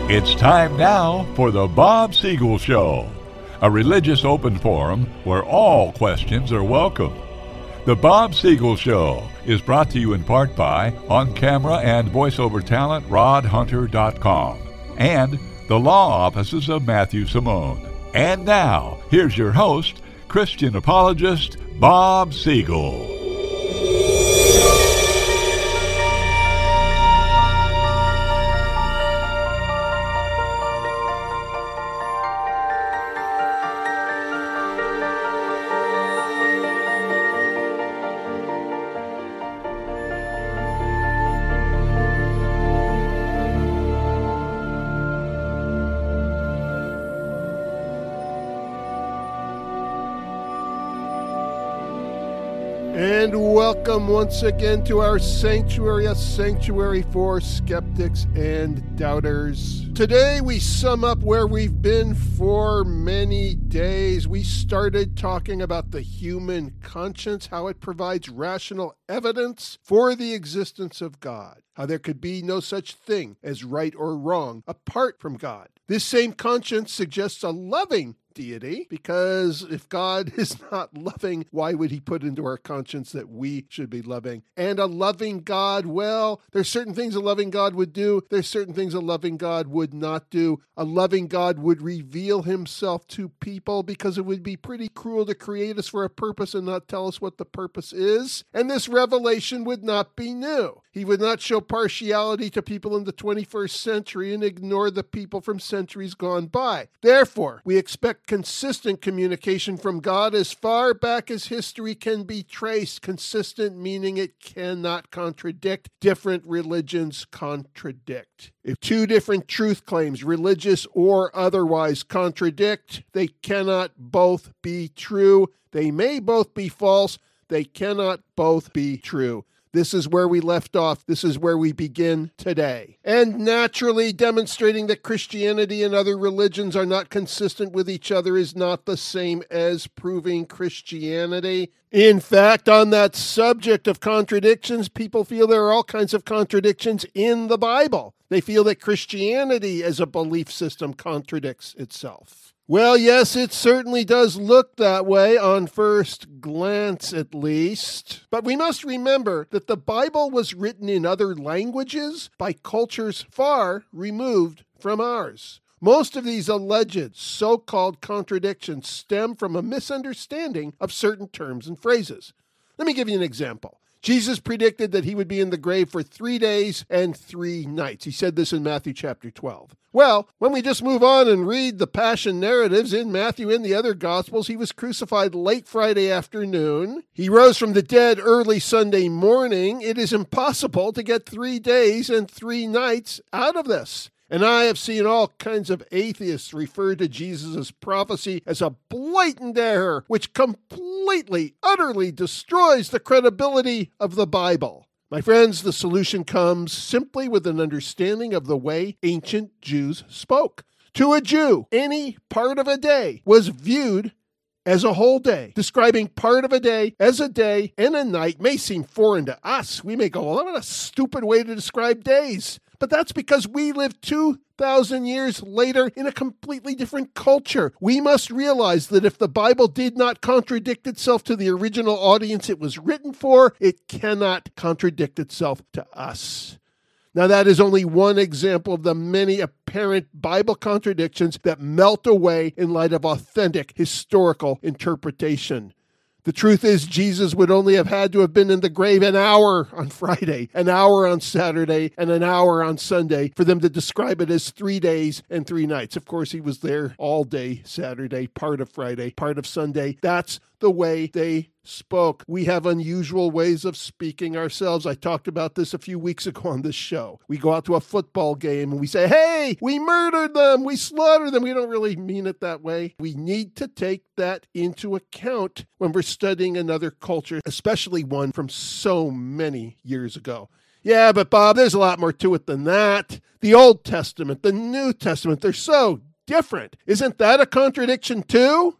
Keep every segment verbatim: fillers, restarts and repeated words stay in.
It's time now for the Bob Siegel Show, a religious open forum where all questions are welcome. The Bob Siegel Show is brought to you in part by on-camera and voiceover talent rod hunter dot com and the law offices of Matthew Simone. And now, here's your host, Christian apologist Bob Siegel. And welcome once again to our sanctuary, a sanctuary for skeptics and doubters. Today we sum up where we've been for many days. We started talking about the human conscience, how it provides rational evidence for the existence of God, how there could be no such thing as right or wrong apart from God. This same conscience suggests a loving deity, because if God is not loving, why would he put into our conscience that we should be loving? And a loving God, well, there's certain things a loving God would do. There's certain things a loving God would not do. A loving God would reveal himself to people because it would be pretty cruel to create us for a purpose and not tell us what the purpose is. And this revelation would not be new. He would not show partiality to people in the twenty-first century and ignore the people from centuries gone by. Therefore, we expect consistent communication from God as far back as history can be traced. Consistent meaning it cannot contradict. Different religions contradict. If two different truth claims, religious or otherwise, contradict, they cannot both be true. They may both be false. They cannot both be true. This is where we left off. This is where we begin today. And naturally, demonstrating that Christianity and other religions are not consistent with each other is not the same as proving Christianity. In fact, on that subject of contradictions, people feel there are all kinds of contradictions in the Bible. They feel that Christianity as a belief system contradicts itself. Well, yes, it certainly does look that way on first glance, at least. But we must remember that the Bible was written in other languages by cultures far removed from ours. Most of these alleged so-called contradictions stem from a misunderstanding of certain terms and phrases. Let me give you an example. Jesus predicted that he would be in the grave for three days and three nights. He said this in Matthew chapter twelve. Well, when we just move on and read the Passion narratives in Matthew and the other Gospels, he was crucified late Friday afternoon. He rose from the dead early Sunday morning. It is impossible to get three days and three nights out of this. And I have seen all kinds of atheists refer to Jesus' prophecy as a blatant error, which completely, utterly destroys the credibility of the Bible. My friends, the solution comes simply with an understanding of the way ancient Jews spoke. To a Jew, any part of a day was viewed as a whole day. Describing part of a day as a day and a night may seem foreign to us. We may go, well, what a stupid way to describe days. But that's because we live two thousand years later in a completely different culture. We must realize that if the Bible did not contradict itself to the original audience it was written for, it cannot contradict itself to us. Now, that is only one example of the many apparent Bible contradictions that melt away in light of authentic historical interpretation. The truth is, Jesus would only have had to have been in the grave an hour on Friday, an hour on Saturday, and an hour on Sunday for them to describe it as three days and three nights. Of course, he was there all day Saturday, part of Friday, part of Sunday. That's the way they spoke. We have unusual ways of speaking ourselves. I talked about this a few weeks ago on this show. We go out to a football game and we say, hey, we murdered them, we slaughtered them. We don't really mean it that way. We need to take that into account when we're studying another culture, especially one from so many years ago. Yeah, but Bob, there's a lot more to it than that. The Old Testament, the New Testament, they're so different. Isn't that a contradiction too?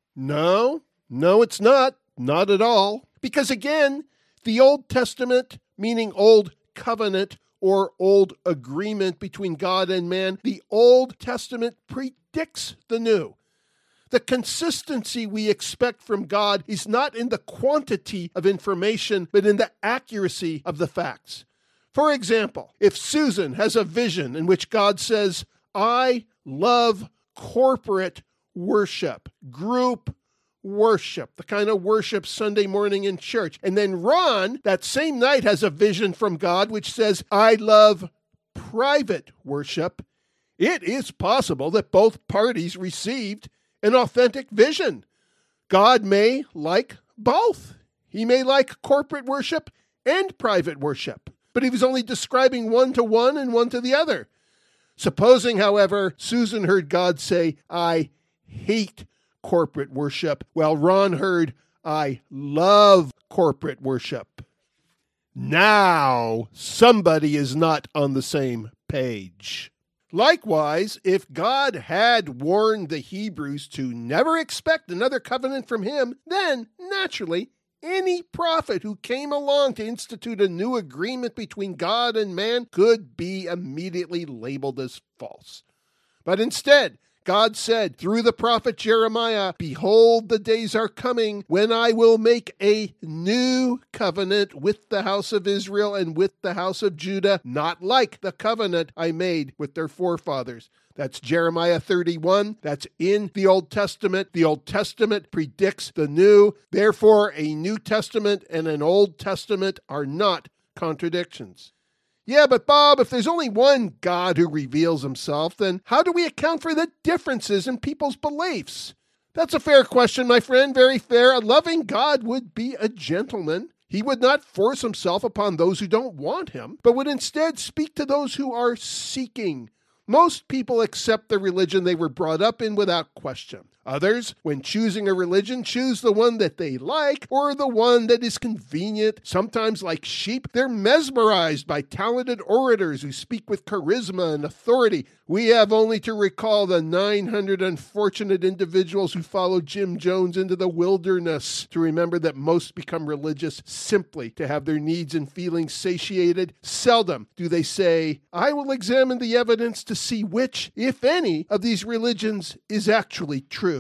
No. No, it's not. Not at all. Because again, the Old Testament, meaning Old Covenant, or old agreement between God and man, the Old Testament predicts the new. The consistency we expect from God is not in the quantity of information, but in the accuracy of the facts. For example, if Susan has a vision in which God says, I love corporate worship, group worship, the kind of worship Sunday morning in church. And then Ron, that same night, has a vision from God which says, I love private worship. It is possible that both parties received an authentic vision. God may like both. He may like corporate worship and private worship, but he was only describing one to one and one to the other. Supposing, however, Susan heard God say, I hate corporate worship, while Ron heard, I love corporate worship. Now, somebody is not on the same page. Likewise, if God had warned the Hebrews to never expect another covenant from him, then, naturally, any prophet who came along to institute a new agreement between God and man could be immediately labeled as false. But instead, God said through the prophet Jeremiah, Behold, the days are coming when I will make a new covenant with the house of Israel and with the house of Judah, not like the covenant I made with their forefathers. That's Jeremiah thirty-one. That's in the Old Testament. The Old Testament predicts the new. Therefore, a New Testament and an Old Testament are not contradictions. Yeah, but Bob, if there's only one God who reveals himself, then how do we account for the differences in people's beliefs? That's a fair question, my friend, very fair. A loving God would be a gentleman. He would not force himself upon those who don't want him, but would instead speak to those who are seeking. Most people accept the religion they were brought up in without question. Others, when choosing a religion, choose the one that they like or the one that is convenient. Sometimes, like sheep, they're mesmerized by talented orators who speak with charisma and authority. We have only to recall the nine hundred unfortunate individuals who followed Jim Jones into the wilderness to remember that most become religious simply to have their needs and feelings satiated. Seldom do they say, I will examine the evidence to see which, if any, of these religions is actually true.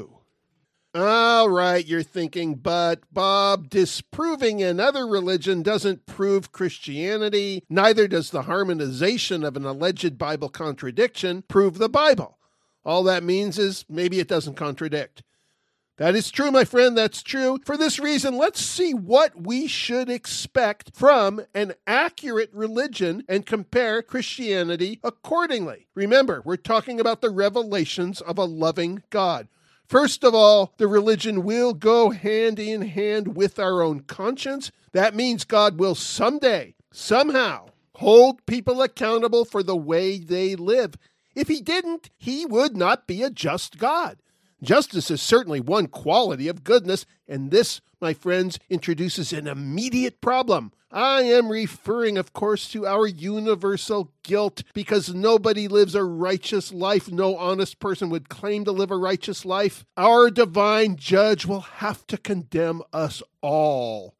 All right, you're thinking, but Bob, disproving another religion doesn't prove Christianity. Neither does the harmonization of an alleged Bible contradiction prove the Bible. All that means is maybe it doesn't contradict. That is true, my friend, that's true. For this reason, let's see what we should expect from an accurate religion and compare Christianity accordingly. Remember, we're talking about the revelations of a loving God. First of all, the religion will go hand in hand with our own conscience. That means God will someday, somehow, hold people accountable for the way they live. If he didn't, he would not be a just God. Justice is certainly one quality of goodness, and this, my friends, introduces an immediate problem. I am referring, of course, to our universal guilt, because nobody lives a righteous life. No honest person would claim to live a righteous life. Our divine judge will have to condemn us all.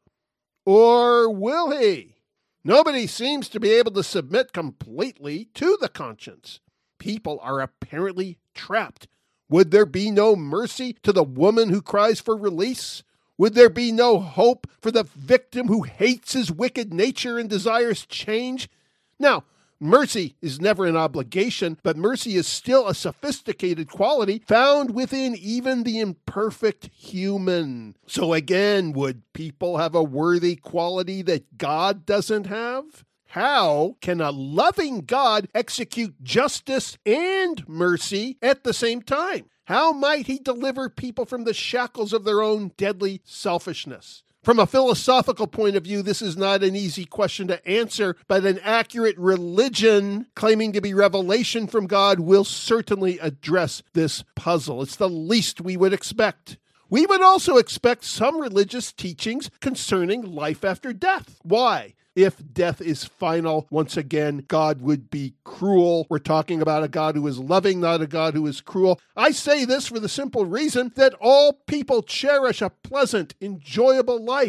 Or will he? Nobody seems to be able to submit completely to the conscience. People are apparently trapped. Would there be no mercy to the woman who cries for release? Would there be no hope for the victim who hates his wicked nature and desires change? Now, mercy is never an obligation, but mercy is still a sophisticated quality found within even the imperfect human. So again, would people have a worthy quality that God doesn't have? How can a loving God execute justice and mercy at the same time? How might he deliver people from the shackles of their own deadly selfishness? From a philosophical point of view, this is not an easy question to answer, but an accurate religion claiming to be revelation from God will certainly address this puzzle. It's the least we would expect. We would also expect some religious teachings concerning life after death. Why? If death is final, once again, God would be cruel. We're talking about a God who is loving, not a God who is cruel. I say this for the simple reason that all people cherish a pleasant, enjoyable life.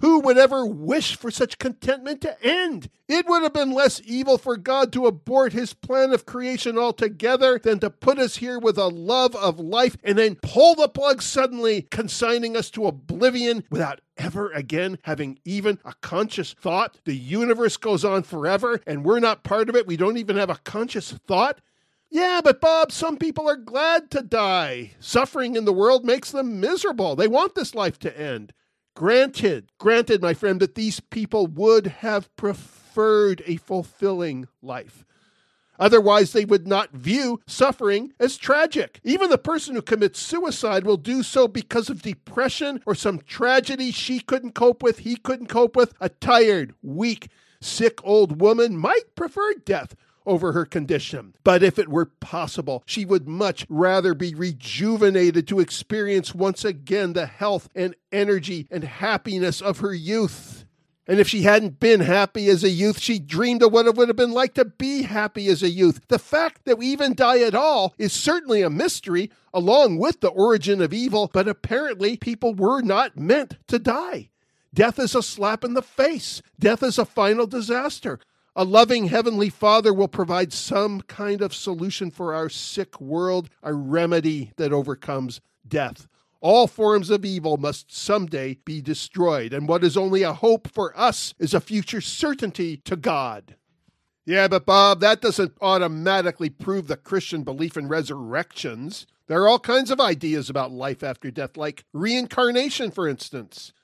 Who would ever wish for such contentment to end? It would have been less evil for God to abort his plan of creation altogether than to put us here with a love of life and then pull the plug suddenly, consigning us to oblivion without ever again having even a conscious thought. The universe goes on forever and we're not part of it. We don't even have a conscious thought. Yeah, but Bob, some people are glad to die. Suffering in the world makes them miserable. They want this life to end. Granted, granted, my friend, that these people would have preferred a fulfilling life. Otherwise, they would not view suffering as tragic. Even the person who commits suicide will do so because of depression or some tragedy she couldn't cope with, he couldn't cope with. A tired, weak, sick old woman might prefer death over her condition. But if it were possible, she would much rather be rejuvenated to experience once again the health and energy and happiness of her youth. And if she hadn't been happy as a youth, she dreamed of what it would have been like to be happy as a youth. The fact that we even die at all is certainly a mystery, along with the origin of evil, but apparently people were not meant to die. Death is a slap in the face. Death is a final disaster. A loving Heavenly Father will provide some kind of solution for our sick world, a remedy that overcomes death. All forms of evil must someday be destroyed, and what is only a hope for us is a future certainty to God. Yeah, but Bob, that doesn't automatically prove the Christian belief in resurrections. There are all kinds of ideas about life after death, like reincarnation, for instance.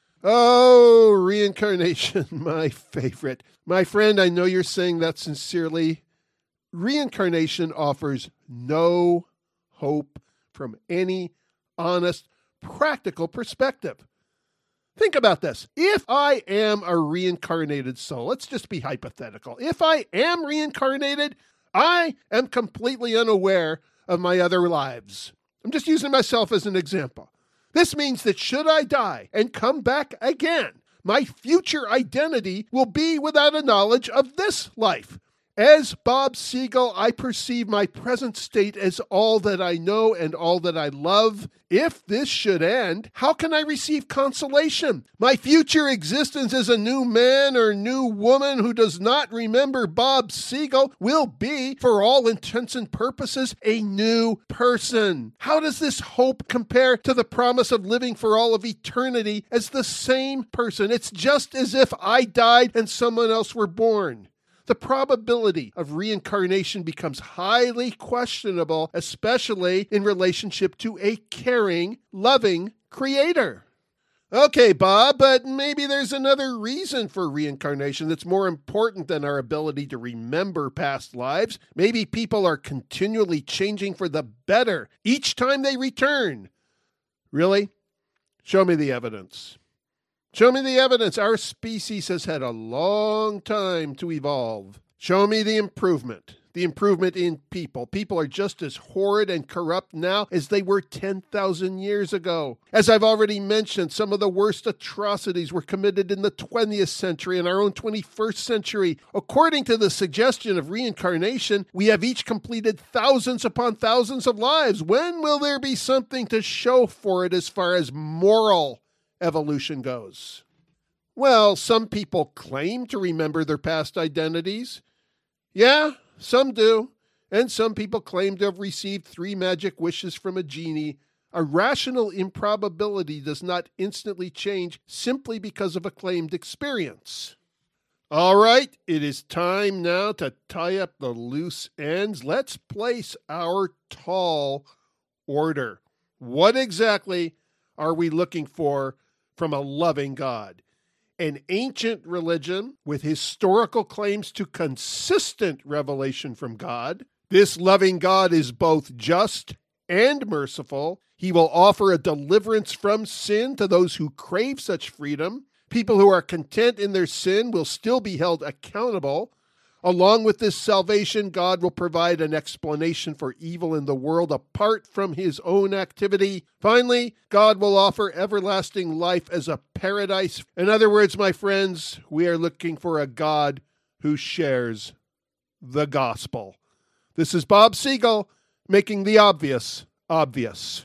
Oh, reincarnation, my favorite. My friend, I know you're saying that sincerely. Reincarnation offers no hope from any honest, practical perspective. Think about this. If I am a reincarnated soul, let's just be hypothetical. If I am reincarnated, I am completely unaware of my other lives. I'm just using myself as an example. This means that should I die and come back again, my future identity will be without a knowledge of this life. As Bob Siegel, I perceive my present state as all that I know and all that I love. If this should end, how can I receive consolation? My future existence as a new man or new woman who does not remember Bob Siegel will be, for all intents and purposes, a new person. How does this hope compare to the promise of living for all of eternity as the same person? It's just as if I died and someone else were born. The probability of reincarnation becomes highly questionable, especially in relationship to a caring, loving creator. Okay, Bob, but maybe there's another reason for reincarnation that's more important than our ability to remember past lives. Maybe people are continually changing for the better each time they return. Really? Show me the evidence. Show me the evidence. Our species has had a long time to evolve. Show me the improvement. The improvement in people. People are just as horrid and corrupt now as they were ten thousand years ago. As I've already mentioned, some of the worst atrocities were committed in the twentieth century and our own twenty-first century. According to the suggestion of reincarnation, we have each completed thousands upon thousands of lives. When will there be something to show for it as far as moral evolution goes? Well, some people claim to remember their past identities. Yeah, some do. And some people claim to have received three magic wishes from a genie. A rational improbability does not instantly change simply because of a claimed experience. All right, it is time now to tie up the loose ends. Let's place our tall order. What exactly are we looking for from a loving God? An ancient religion with historical claims to consistent revelation from God. This loving God is both just and merciful. He will offer a deliverance from sin to those who crave such freedom. People who are content in their sin will still be held accountable. Along with this salvation, God will provide an explanation for evil in the world apart from his own activity. Finally, God will offer everlasting life as a paradise. In other words, my friends, we are looking for a God who shares the gospel. This is Bob Siegel, making the obvious obvious.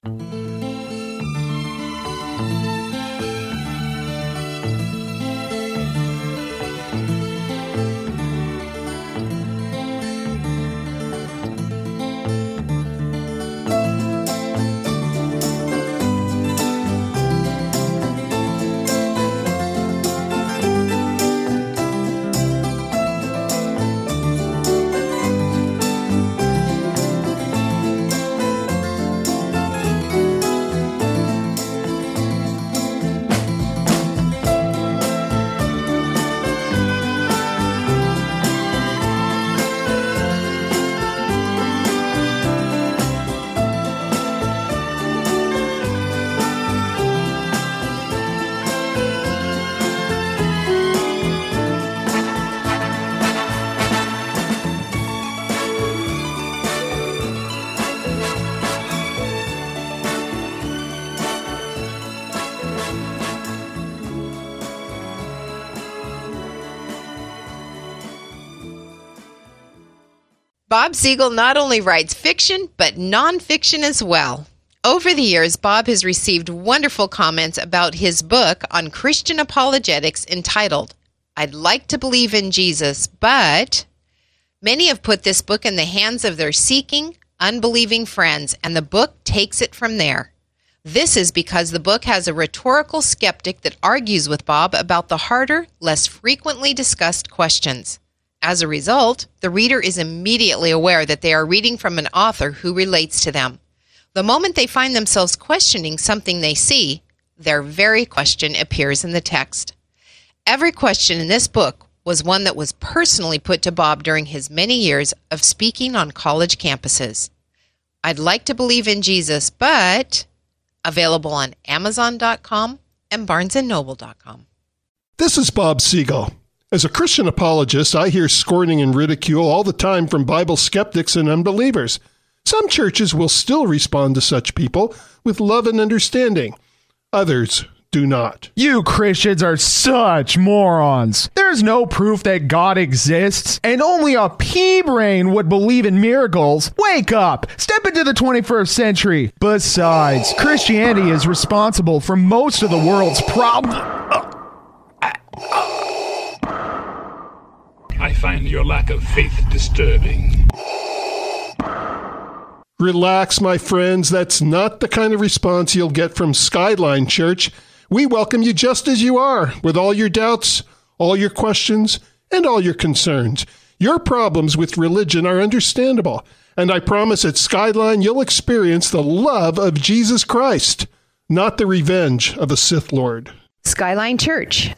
Bob Siegel not only writes fiction, but nonfiction as well. Over the years, Bob has received wonderful comments about his book on Christian apologetics entitled, I'd Like to Believe in Jesus, but... Many have put this book in the hands of their seeking, unbelieving friends, and the book takes it from there. This is because the book has a rhetorical skeptic that argues with Bob about the harder, less frequently discussed questions. As a result, the reader is immediately aware that they are reading from an author who relates to them. The moment they find themselves questioning something they see, their very question appears in the text. Every question in this book was one that was personally put to Bob during his many years of speaking on college campuses. I'd Like to Believe in Jesus, but available on Amazon dot com and Barnes and Noble dot com. This is Bob Siegel. As a Christian apologist, I hear scorning and ridicule all the time from Bible skeptics and unbelievers. Some churches will still respond to such people with love and understanding. Others do not. You Christians are such morons. There's no proof that God exists, and only a pea-brain would believe in miracles. Wake up! Step into the twenty-first century. Besides, Christianity is responsible for most of the world's problems. I find your lack of faith disturbing. Relax, my friends. That's not the kind of response you'll get from Skyline Church. We welcome you just as you are, with all your doubts, all your questions, and all your concerns. Your problems with religion are understandable, and I promise at Skyline you'll experience the love of Jesus Christ, not the revenge of a Sith Lord. Skyline Church.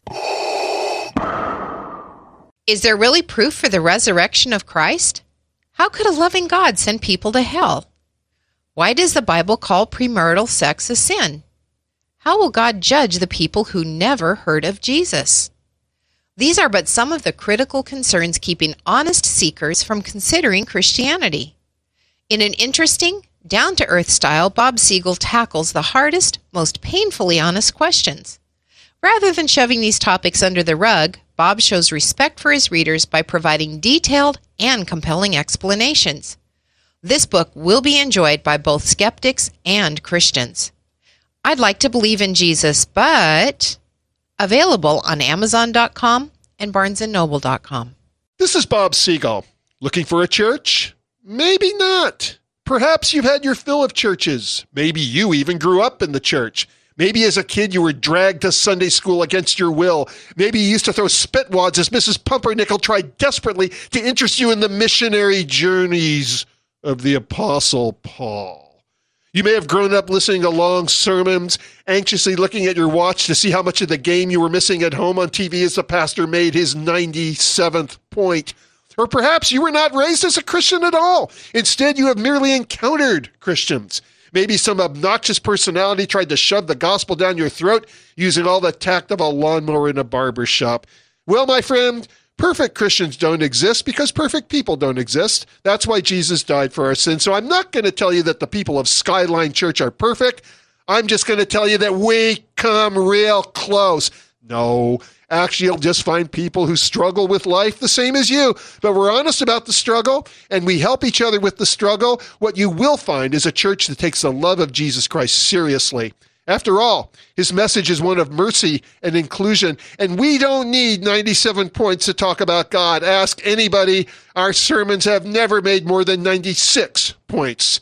Is there really proof for the resurrection of Christ? How could a loving God send people to hell? Why does the Bible call premarital sex a sin? How will God judge the people who never heard of Jesus? These are but some of the critical concerns keeping honest seekers from considering Christianity. In an interesting, down-to-earth style, Bob Siegel tackles the hardest, most painfully honest questions. Rather than shoving these topics under the rug, Bob shows respect for his readers by providing detailed and compelling explanations. This book will be enjoyed by both skeptics and Christians. I'd Like to Believe in Jesus, but available on Amazon dot com and Barnes and Noble dot com. This is Bob Siegel. Looking for a church? Maybe not. Perhaps you've had your fill of churches. Maybe you even grew up in the church. Maybe as a kid you were dragged to Sunday school against your will. Maybe you used to throw spitwads as Missus Pumpernickel tried desperately to interest you in the missionary journeys of the Apostle Paul. You may have grown up listening to long sermons, anxiously looking at your watch to see how much of the game you were missing at home on T V as the pastor made his ninety-seventh point. Or perhaps you were not raised as a Christian at all. Instead, you have merely encountered Christians. Maybe some obnoxious personality tried to shove the gospel down your throat using all the tact of a lawnmower in a barber shop. Well, my friend, perfect Christians don't exist because perfect people don't exist. That's why Jesus died for our sins. So I'm not going to tell you that the people of Skyline Church are perfect. I'm just going to tell you that we come real close. No, actually, you'll just find people who struggle with life the same as you. But we're honest about the struggle, and we help each other with the struggle. What you will find is a church that takes the love of Jesus Christ seriously. After all, his message is one of mercy and inclusion, and we don't need ninety-seven points to talk about God. Ask anybody. Our sermons have never made more than ninety-six points.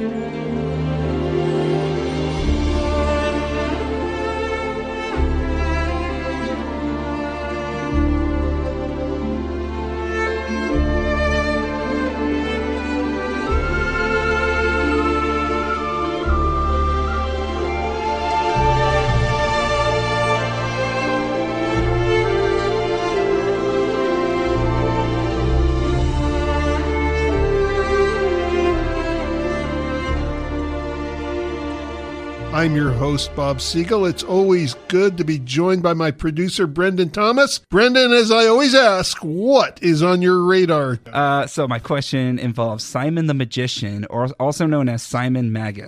I'm your host, Bob Siegel. It's always good to be joined by my producer, Brendan Thomas. Brendan, as I always ask, what is on your radar? Uh, so my question involves Simon the Magician, or also known as Simon Magus.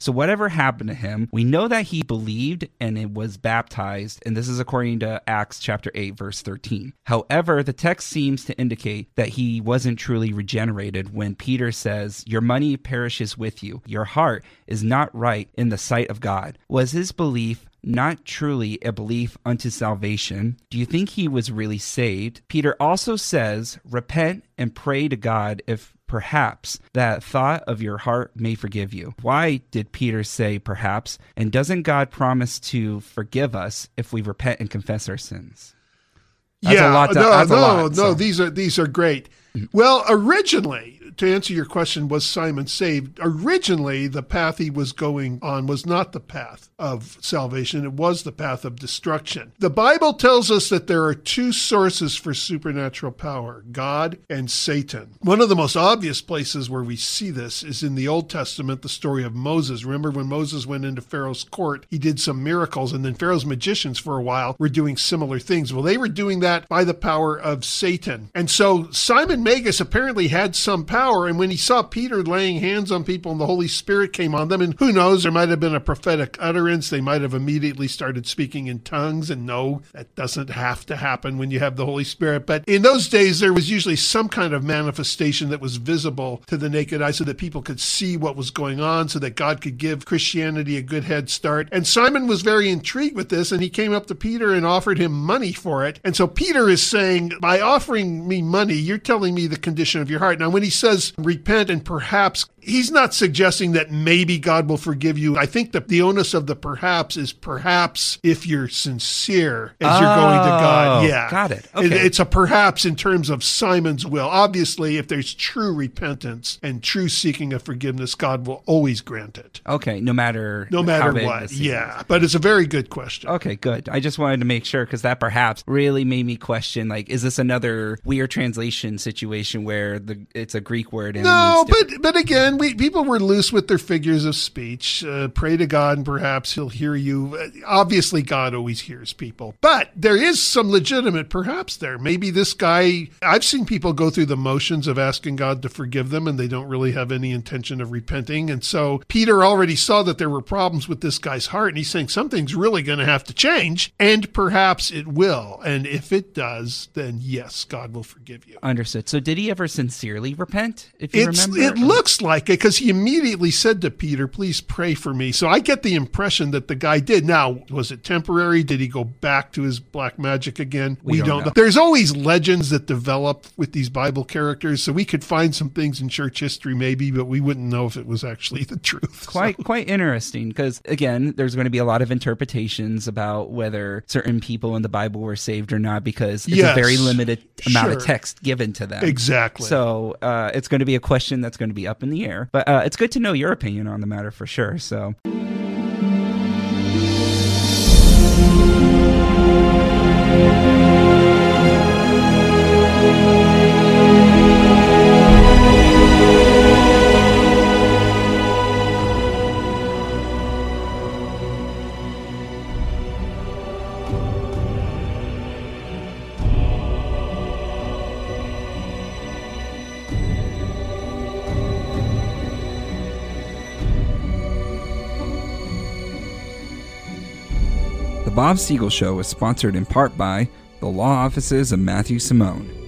So whatever happened to him, we know that he believed and it was baptized, and this is according to Acts chapter eight, verse thirteen. However, the text seems to indicate that he wasn't truly regenerated when Peter says, "Your money perishes with you. Your heart is not right in the sight of God." Was his belief not truly a belief unto salvation? Do you think he was really saved? Peter also says, repent and pray to God if perhaps that thought of your heart may forgive you. Why did Peter say perhaps? And doesn't God promise to forgive us if we repent and confess our sins? That's yeah, a lot to, no, that's no, a lot, no. so. These are these are great. Well, originally, to answer your question, was Simon saved? Originally, the path he was going on was not the path of salvation. It was the path of destruction. The Bible tells us that there are two sources for supernatural power, God and Satan. One of the most obvious places where we see this is in the Old Testament, the story of Moses. Remember when Moses went into Pharaoh's court, he did some miracles, and then Pharaoh's magicians for a while were doing similar things. Well, they were doing that by the power of Satan. And so Simon Magus apparently had some power, and when he saw Peter laying hands on people and the Holy Spirit came on them, and who knows, there might have been a prophetic utterance, they might have immediately started speaking in tongues, and no, that doesn't have to happen when you have the Holy Spirit. But in those days, there was usually some kind of manifestation that was visible to the naked eye so that people could see what was going on, so that God could give Christianity a good head start. And Simon was very intrigued with this, and he came up to Peter and offered him money for it. And so Peter is saying, by offering me money, you're telling me the condition of your heart. Now, when he says repent and perhaps, he's not suggesting that maybe God will forgive you. I think that the onus of the perhaps is perhaps if you're sincere as oh, you're going to God. Yeah. Got it. Okay. It, it's a perhaps in terms of Simon's will. Obviously, if there's true repentance and true seeking of forgiveness, God will always grant it. Okay, no matter No matter how big what. the sin Yeah. is. But it's a very good question. Okay, good. I just wanted to make sure because that perhaps really made me question, like, is this another weird translation situation where the it's a Greek word and No, it means different- but but again, we people were loose with their figures of speech. Uh, pray to God and perhaps he'll hear you. Uh, obviously, God always hears people. But there is some legitimate perhaps there. Maybe this guy, I've seen people go through the motions of asking God to forgive them and they don't really have any intention of repenting. And so Peter already saw that there were problems with this guy's heart and he's saying something's really going to have to change and perhaps it will. And if it does, then yes, God will forgive you. Understood. So did he ever sincerely repent, if you It's, remember? it looks like it because he immediately said to Peter, please pray for me. So I get the impression that the guy did. Now, was it temporary? Did he go back to his black magic again? We don't know. know. There's always legends that develop with these Bible characters, so we could find some things in church history maybe, but we wouldn't know if it was actually the truth. Quite So- quite interesting because, again, there's going to be a lot of interpretations about whether certain people in the Bible were saved or not because it's Yes, a very limited amount sure. of text given to them. Exactly. So uh, it's going to be a question that's going to be up in the air. But uh, it's good to know your opinion on the matter for sure. So. The Bob Siegel Show is sponsored in part by the law offices of Matthew Simone.